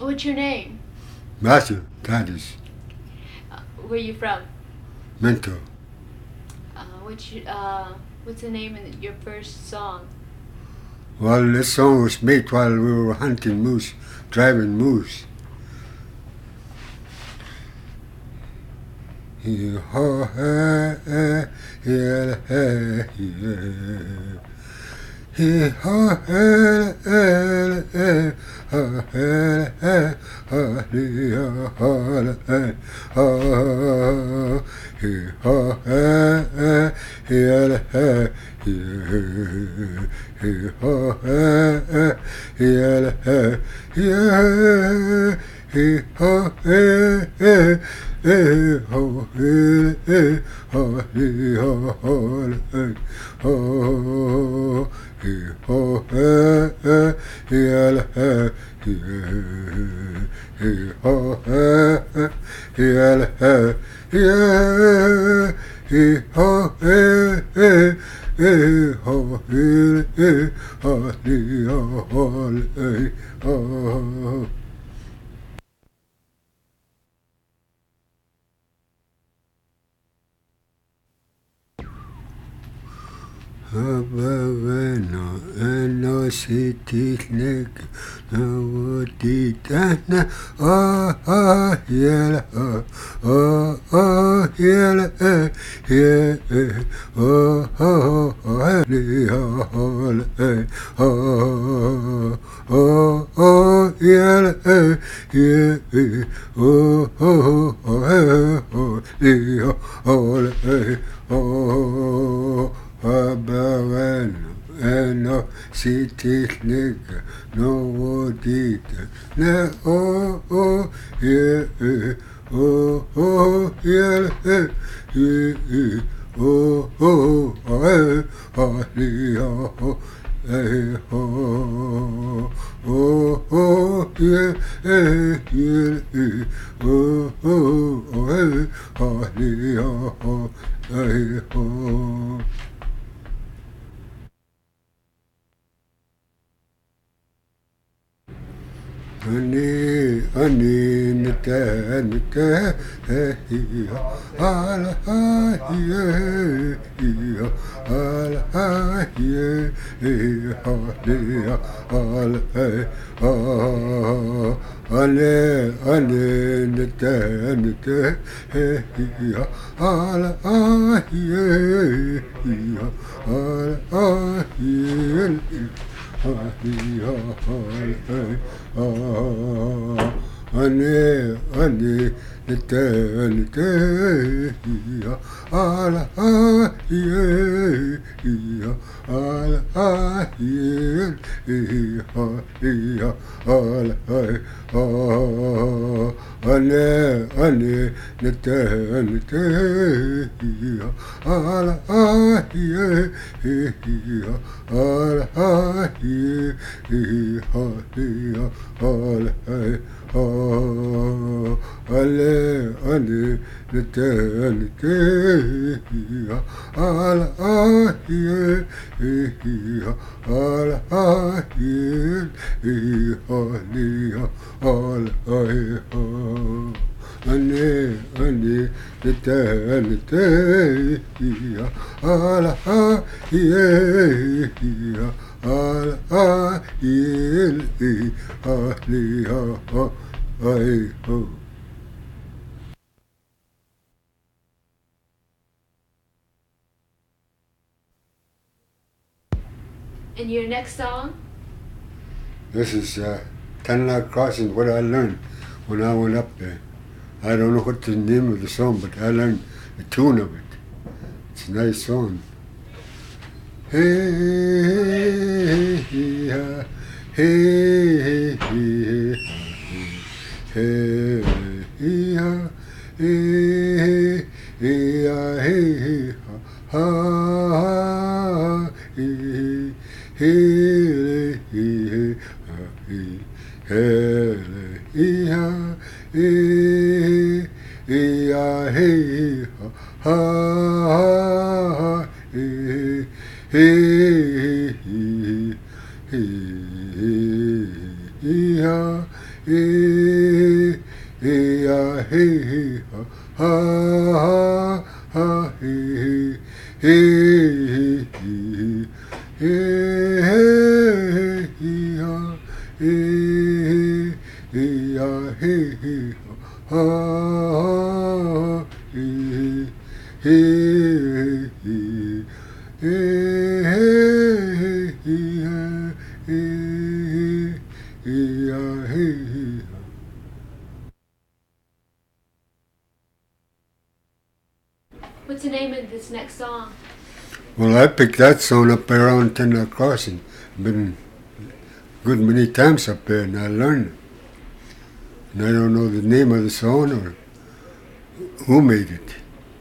What's your name? Matthew, Tatis, Where you from? Mentor. What's the name of your first song? Well, this song was made while we were hunting moose, driving moose. And your next song? This is Tanla Crossing, what I learned when I went up there. I don't know what the name of the song, but I learned the tune of it. It's a nice song. Hey, hey, hey, hey, hey, hey, hey, ha, hey, hey, hey, he, ya, he, ha, ha, ha, he, he, he, he, ha, he, ya, he, ha, ha, he, he, What's the name of this next song? Well, I picked that song up around Tender Crossing. Been good many times up there, and I learned it. And I don't know the name of the song or who made it.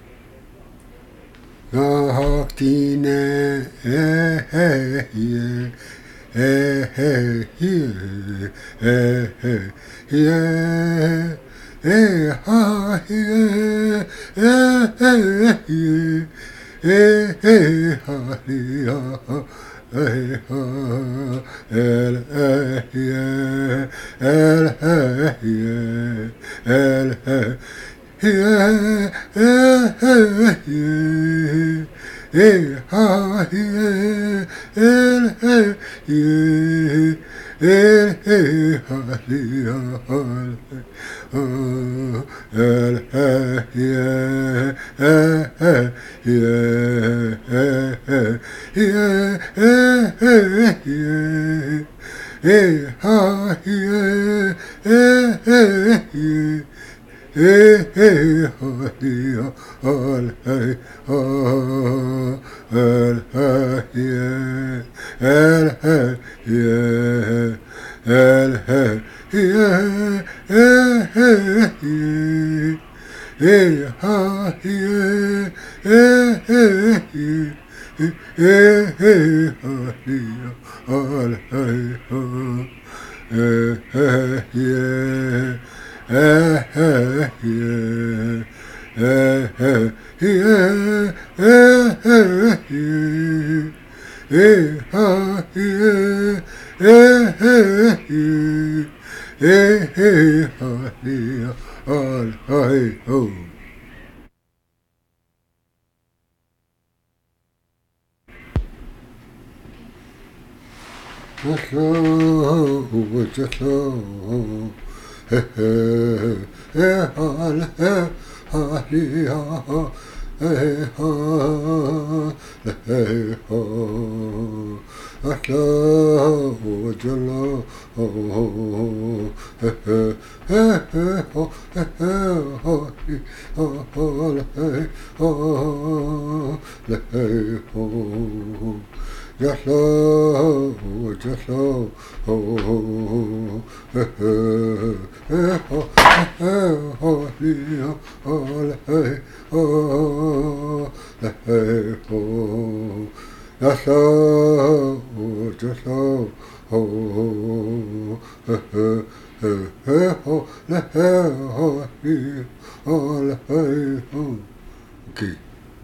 Okay.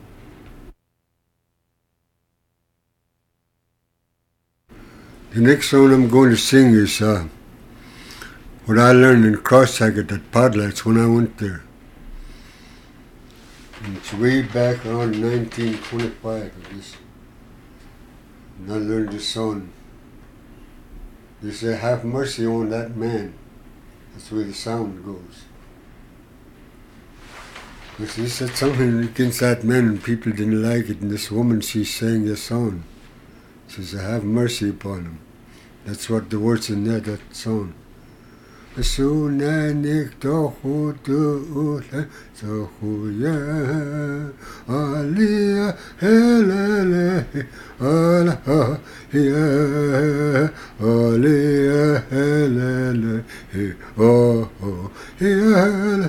The next song I'm going to sing is what I learned in Cross-Saggett at Potlatch when I went there. And it's way back around 1925, I guess. And I learned this song. They say, "Have mercy on that man." That's the way the sound goes. But he said something against that man and people didn't like it. And this woman, she sang the song. She says, "Have mercy upon him." That's what the words in there, that song. Sunanik tohutu sohuya aliya helele alha ya aliya helele oh ya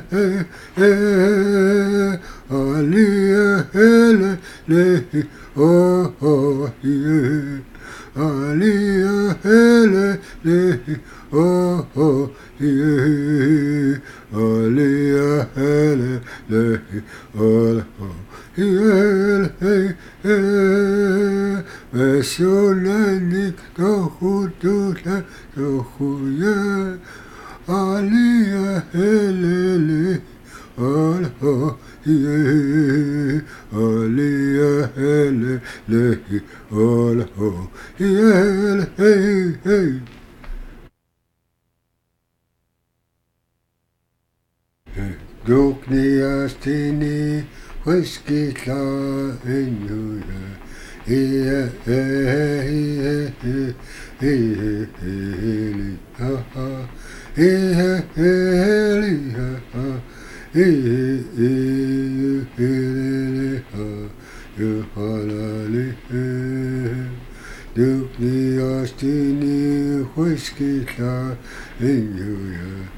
aliya helele oh ya aliya helele oh yeah, Aliyah, oh, yeah, Vesunanik tohututa tohuya Aliyah Helele, Allah, yeah, Aliyah Helele, Allah, yeah, hey, hey. Dukni astini, whiskey claw in you, yeah, yeah, yeah, yeah, yeah, Dukni astini, whiskey claw in you,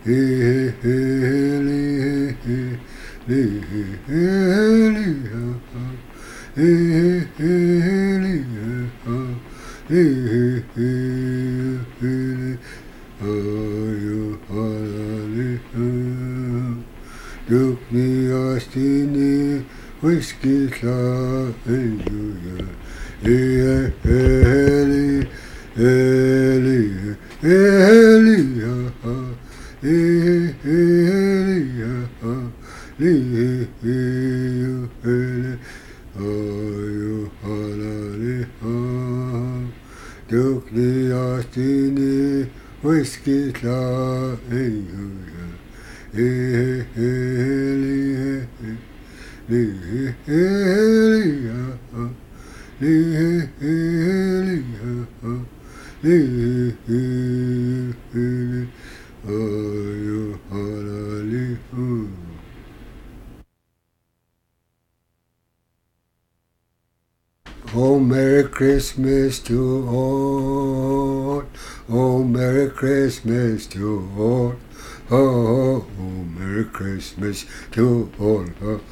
Dukni astini, whiskey claw in you, Dukni astini, whiskey claw in Oh, Merry Christmas to all. Oh, Merry Christmas to all. Oh, Merry Christmas to all.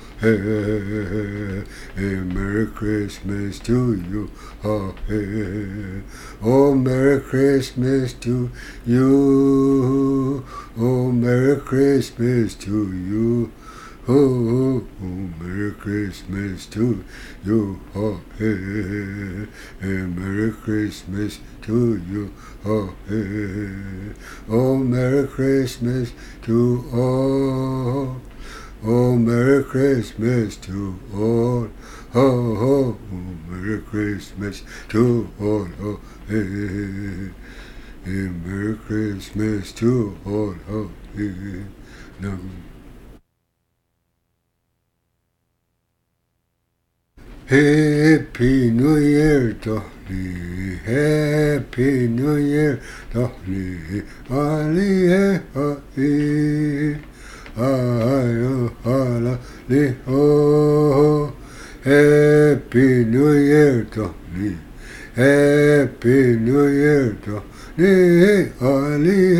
Hey, Merry Christmas to you. Hey. Oh, Merry Christmas to you. Oh, Merry Christmas to you. Oh, Merry Christmas to you. Hey, Merry Christmas to you. Hey. Oh, Merry Christmas to all. Oh, Merry Christmas to all. Oh, Merry Christmas to all. Hey, Merry Christmas to all. Hey. No. Happy New Year, Dolly. Happy New Year, Dolly. Ali, ali, ayo, ala, li, oh. Happy New Year, Dolly. Happy New Year, Dolly. Ali,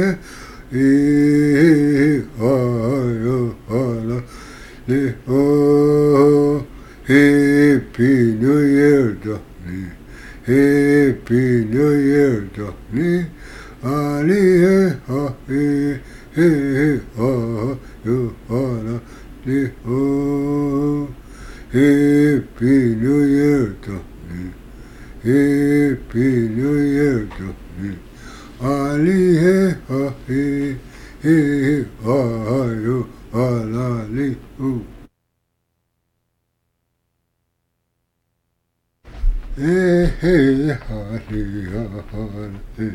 ayo, ala, li, oh. Happy New Year, Dolly. Happy New Year, Dolly. Ali, you oh. Happy New Year, Dolly. Happy New Year, Dolly. Ali, you alali, Hey, hey, holly, holly,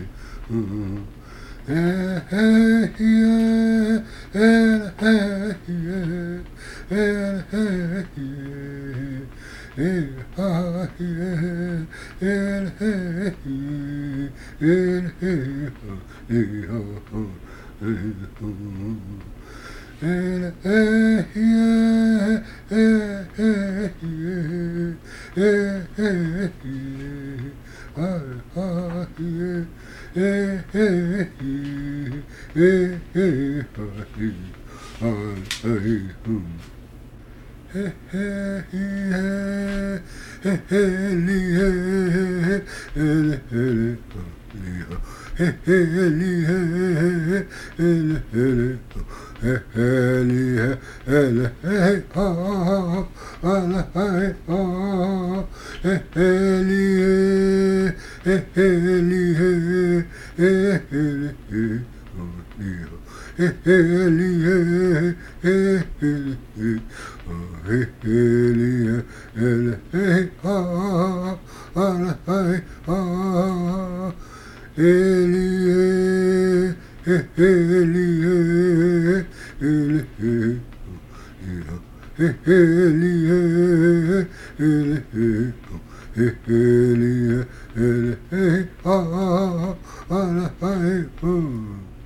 hey, hey, yeah, hey, hey, yeah, hey, hey, yeah, hey, ah, yeah, hey, hey, hey, hey, hey, oh, hey, oh. Hey, hey, yeah, hey, hey, yeah, hey, hey, yeah, ah, yeah, hey, hey, yeah, hey, hey, hey, hey, hey, yeah, hey, hey, Eli,